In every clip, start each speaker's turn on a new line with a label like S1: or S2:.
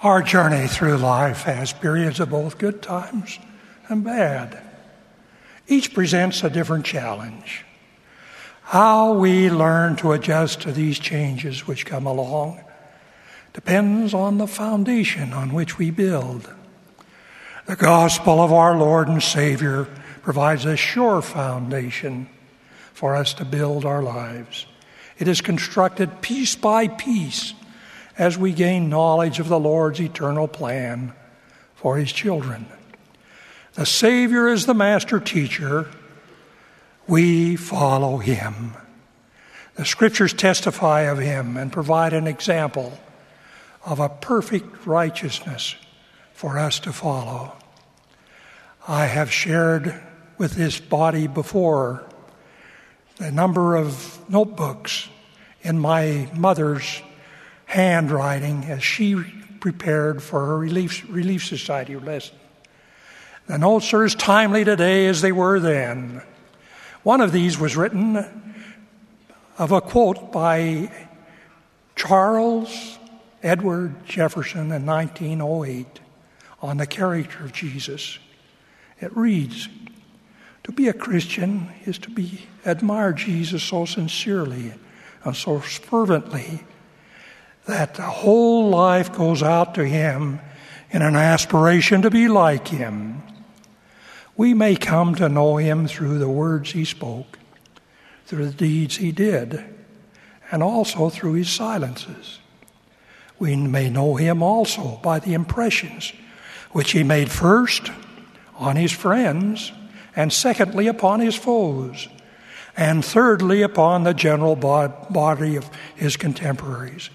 S1: Our journey through life has periods of both good times and bad. Each presents a different challenge. How we learn to adjust to these changes which come along depends on the foundation on which we build. The gospel of our Lord and Savior provides a sure foundation for us to build our lives. It is constructed piece by piece as we gain knowledge of the Lord's eternal plan for His children. The Savior is the master teacher. We follow Him. The Scriptures testify of Him and provide an example of a perfect righteousness for us to follow. I have shared with this body before the number of notebooks in my mother's handwriting as she prepared for her Relief Society lesson. The notes are as timely today as they were then. One of these was written of a quote by Charles Edward Jefferson in 1908 on the character of Jesus. It reads, "To be a Christian is to admire Jesus so sincerely and so fervently that the whole life goes out to Him in an aspiration to be like Him. We may come to know Him through the words He spoke, through the deeds He did, and also through His silences. We may know Him also by the impressions which He made first on His friends, and secondly upon His foes, and thirdly upon the general body of His contemporaries.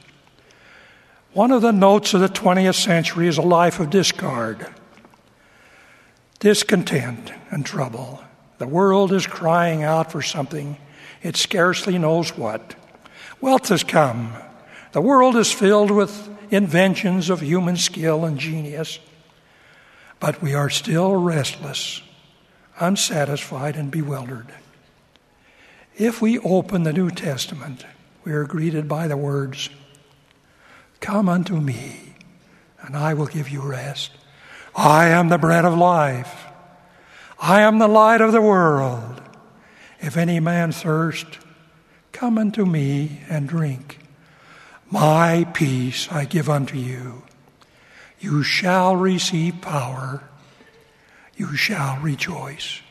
S1: One of the notes of the 20th century is a life of discard, discontent, and trouble. The world is crying out for something it scarcely knows what. Wealth has come. The world is filled with inventions of human skill and genius. But we are still restless, unsatisfied, and bewildered. If we open the New Testament, we are greeted by the words, 'Come unto me, and I will give you rest. I am the bread of life. I am the light of the world. If any man thirst, come unto me and drink. My peace I give unto you. You shall receive power. You shall rejoice.'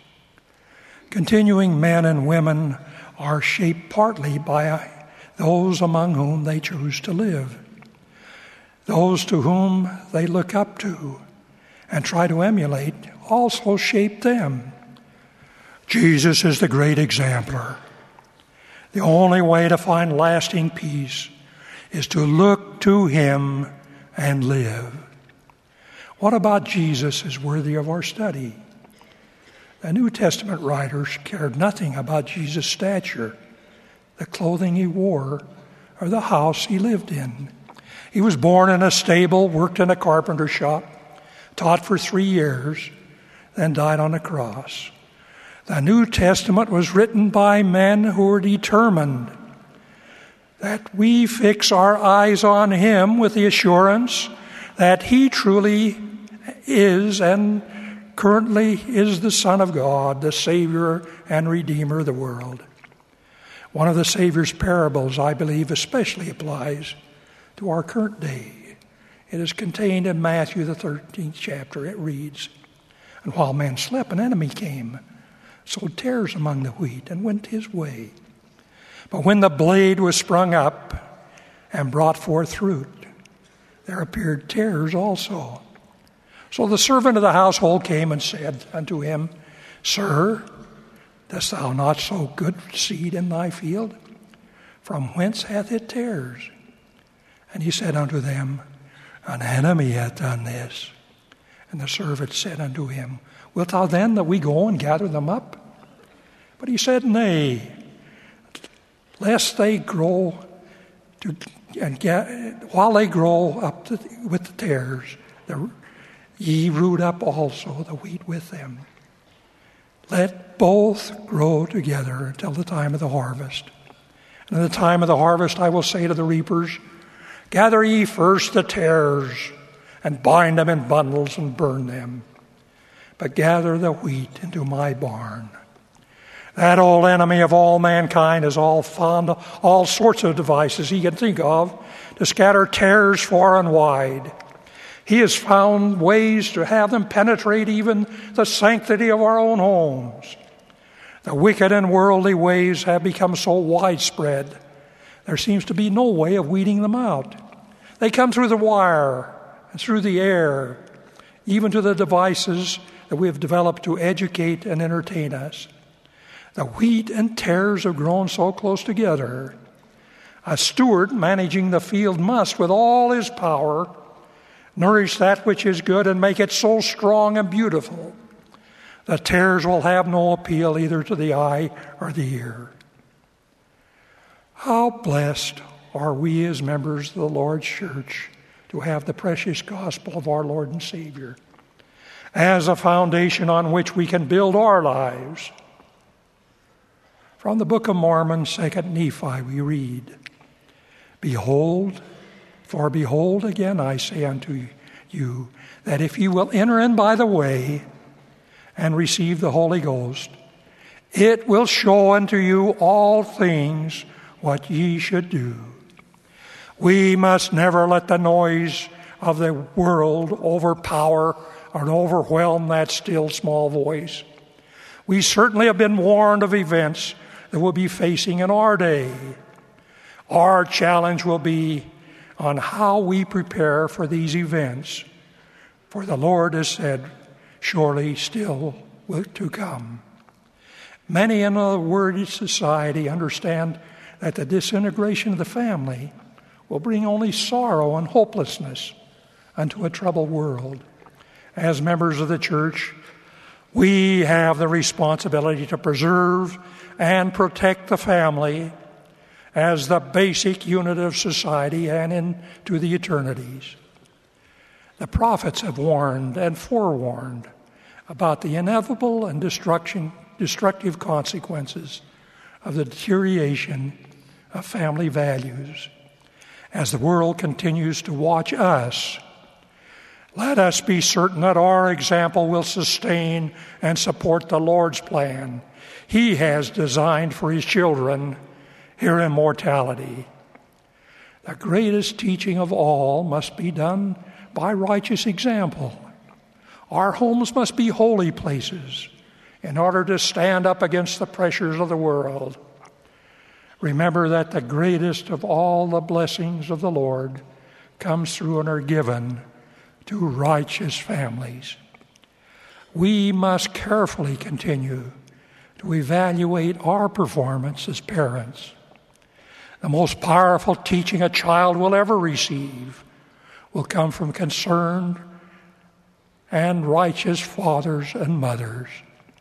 S1: Continuing men and women are shaped partly by those among whom they choose to live, those to whom they look up to and try to emulate also shape them. Jesus is the great exemplar. The only way to find lasting peace is to look to Him and live. What about Jesus is worthy of our study? The New Testament writers cared nothing about Jesus' stature, the clothing He wore, or the house He lived in. He was born in a stable, worked in a carpenter shop, taught for 3 years, then died on a cross. The New Testament was written by men who were determined that we fix our eyes on Him with the assurance that He truly is and currently is the Son of God, the Savior and Redeemer of the world. One of the Savior's parables, I believe, especially applies to our current day. It is contained in Matthew, the 13th chapter. It reads, "And while men slept, an enemy came, sowed tares among the wheat, and went his way. But when the blade was sprung up and brought forth fruit, there appeared tares also. So the servant of the household came and said unto him, Sir, dost thou not sow good seed in thy field? From whence hath it tares? And he said unto them, An enemy hath done this. And the servant said unto him, Wilt thou then that we go and gather them up? But he said, Nay, lest they grow while they grow up with the tares, ye root up also the wheat with them. Let both grow together until the time of the harvest. And in the time of the harvest I will say to the reapers, Gather ye first the tares, and bind them in bundles and burn them, but gather the wheat into my barn. That old enemy of all mankind has found all sorts of devices he can think of to scatter tares far and wide. He has found ways to have them penetrate even the sanctity of our own homes. The wicked and worldly ways have become so widespread, there seems to be no way of weeding them out. They come through the wire and through the air, even to the devices that we have developed to educate and entertain us. The wheat and tares have grown so close together. A steward managing the field must, with all his power, nourish that which is good and make it so strong and beautiful. The tares will have no appeal either to the eye or the ear. How blessed are we as members of the Lord's church to have the precious gospel of our Lord and Savior as a foundation on which we can build our lives. From the Book of Mormon, 2 Nephi, we read, Behold, again I say unto you, that if you will enter in by the way and receive the Holy Ghost, it will show unto you all things what ye should do. We must never let the noise of the world overpower or overwhelm that still small voice. We certainly have been warned of events that we'll be facing in our day. Our challenge will be on how we prepare for these events. For the Lord has said, surely still to come. Many in a worldly society understand that the disintegration of the family will bring only sorrow and hopelessness unto a troubled world. As members of the church, we have the responsibility to preserve and protect the family as the basic unit of society and into the eternities. The prophets have warned and forewarned about the inevitable and destructive consequences of the deterioration of family values. As the world continues to watch us, let us be certain that our example will sustain and support the Lord's plan He has designed for His children here in mortality. The greatest teaching of all must be done by righteous example. Our homes must be holy places in order to stand up against the pressures of the world. Remember that the greatest of all the blessings of the Lord comes through and are given to righteous families. We must carefully continue to evaluate our performance as parents. The most powerful teaching a child will ever receive will come from concerned and righteous fathers and mothers.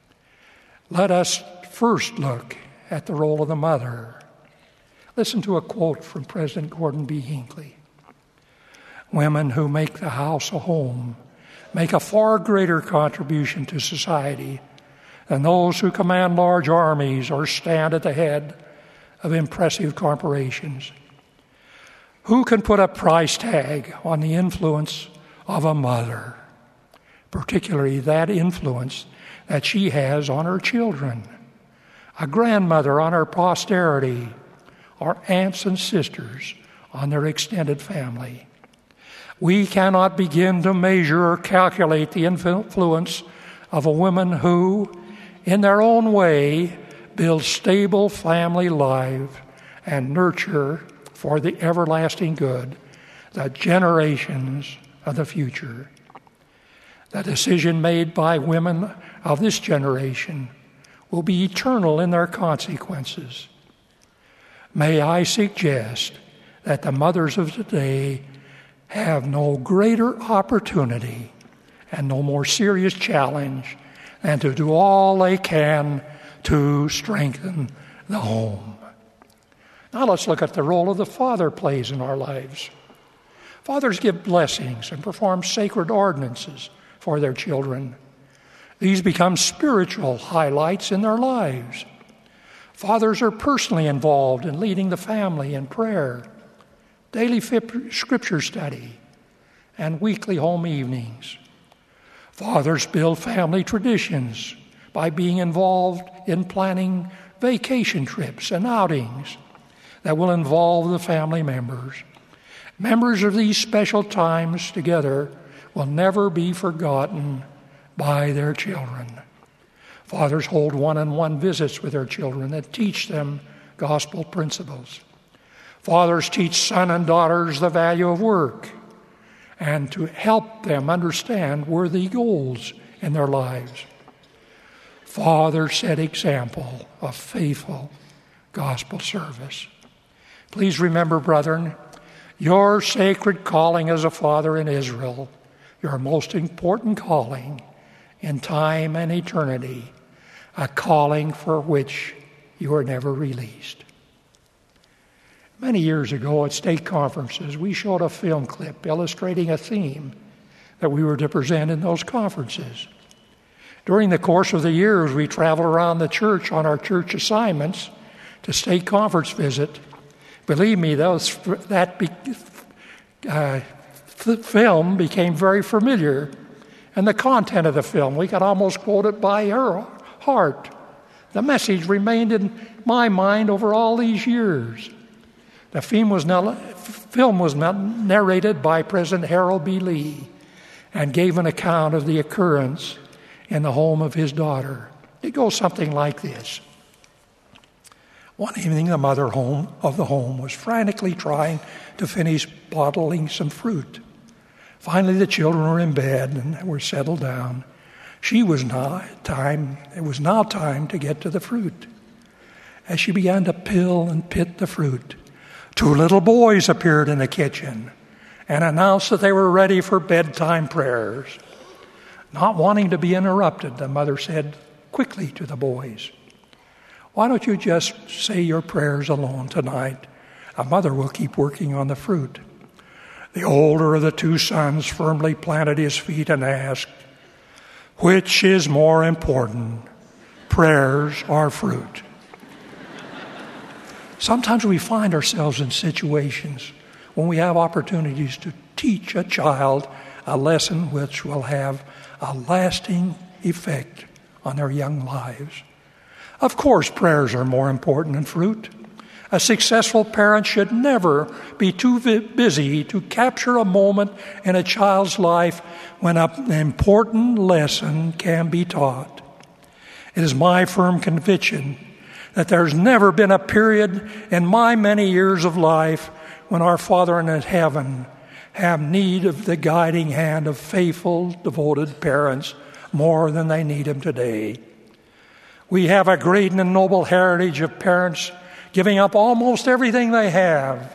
S1: Let us first look at the role of the mother. Listen to a quote from President Gordon B. Hinckley. Women who make the house a home make a far greater contribution to society than those who command large armies or stand at the head of impressive corporations. Who can put a price tag on the influence of a mother, particularly that influence that she has on her children, a grandmother on her posterity, or aunts and sisters on their extended family? We cannot begin to measure or calculate the influence of a woman who, in their own way, build stable family life and nurture for the everlasting good the generations of the future. The decision made by women of this generation will be eternal in their consequences. May I suggest that the mothers of today have no greater opportunity and no more serious challenge than to do all they can to strengthen the home. Now let's look at the role of the father plays in our lives. Fathers give blessings and perform sacred ordinances for their children. These become spiritual highlights in their lives. Fathers are personally involved in leading the family in prayer, daily scripture study, and weekly home evenings. Fathers build family traditions by being involved in planning vacation trips and outings that will involve the family members. Members of these special times together will never be forgotten by their children. Fathers hold one-on-one visits with their children that teach them gospel principles. Fathers teach sons and daughters the value of work and to help them understand worthy goals in their lives. Fathers set example of faithful gospel service. Please remember, brethren, your sacred calling as a father in Israel, your most important calling in time and eternity, a calling for which you are never released. Many years ago at state conferences, we showed a film clip illustrating a theme that we were to present in those conferences. During the course of the years, we traveled around the church on our church assignments to state conference visit. Believe me, film became very familiar, and the content of the film, we could almost quote it by heart. The message remained in my mind over all these years. The film was narrated by President Harold B. Lee and gave an account of the occurrence in the home of his daughter. It goes something like this. One evening, the mother of the home was frantically trying to finish bottling some fruit. Finally, the children were in bed and were settled down. It was now time to get to the fruit. As she began to peel and pit the fruit, 2 little boys appeared in the kitchen and announced that they were ready for bedtime prayers. Not wanting to be interrupted, the mother said quickly to the boys, "Why don't you just say your prayers alone tonight? A mother will keep working on the fruit." The older of the 2 sons firmly planted his feet and asked, "Which is more important, prayers or fruit?" Sometimes we find ourselves in situations when we have opportunities to teach a child a lesson which will have a lasting effect on their young lives. Of course, prayers are more important than fruit. A successful parent should never be too busy to capture a moment in a child's life when an important lesson can be taught. It is my firm conviction that there's never been a period in my many years of life when our Father in heaven have need of the guiding hand of faithful, devoted parents more than they need him today. We have a great and noble heritage of parents giving up almost everything they have,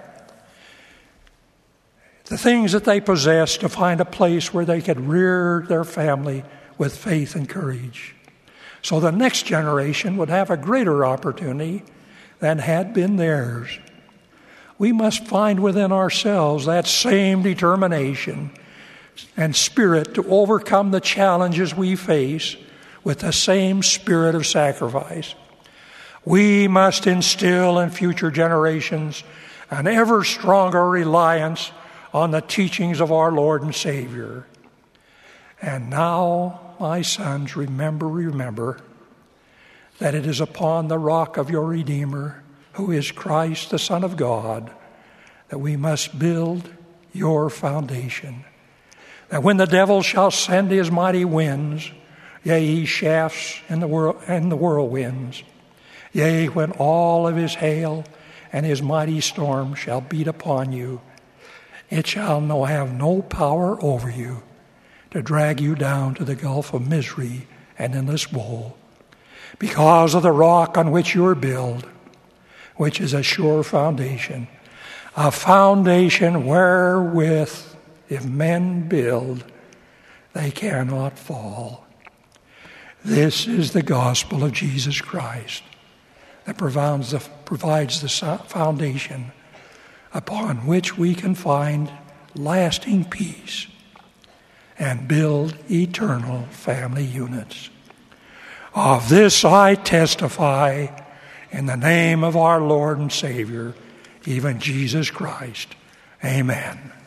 S1: the things that they possess, to find a place where they could rear their family with faith and courage, so the next generation would have a greater opportunity than had been theirs. We must find within ourselves that same determination and spirit to overcome the challenges we face with the same spirit of sacrifice. We must instill in future generations an ever stronger reliance on the teachings of our Lord and Savior. And now, my sons, remember that it is upon the rock of your Redeemer, who is Christ, the Son of God, that we must build your foundation. That when the devil shall send his mighty winds, yea, his shafts and the whirlwinds, yea, when all of his hail and his mighty storm shall beat upon you, it shall have no power over you to drag you down to the gulf of misery and endless woe, because of the rock on which you are built, which is a sure foundation, a foundation wherewith, if men build, they cannot fall. This is the gospel of Jesus Christ that provides the foundation upon which we can find lasting peace and build eternal family units. Of this I testify in the name of our Lord and Savior, even Jesus Christ. Amen.